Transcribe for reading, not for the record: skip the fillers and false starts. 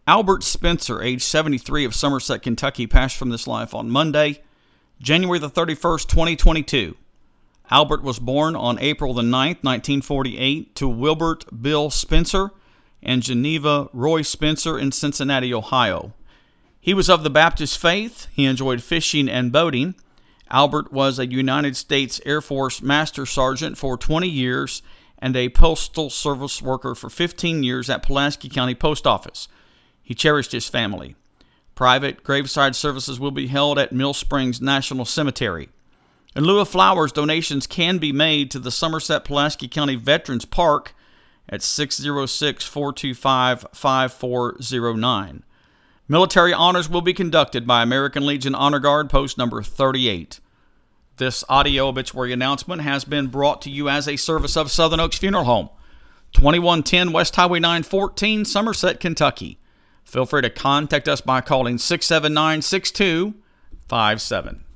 Albert Spencer, age 73, of Somerset, Kentucky, passed from this life on Monday, January the 31st, 2022. Albert was born on April the 9th, 1948, to Wilbert Bill Spencer and Geneva Roy Spencer in Cincinnati, Ohio. He was of the Baptist faith. He enjoyed fishing and boating. Albert was a United States Air Force Master Sergeant for 20 years and a Postal Service worker for 15 years at Pulaski County Post Office. He cherished his family. Private graveside services will be held at Mill Springs National Cemetery. In lieu of flowers, donations can be made to the Somerset Pulaski County Veterans Park at 606-425-5409. Military honors will be conducted by American Legion Honor Guard, post number 38. This audio obituary announcement has been brought to you as a service of Southern Oaks Funeral Home, 2110 West Highway 914, Somerset, Kentucky. Feel free to contact us by calling 679-6257.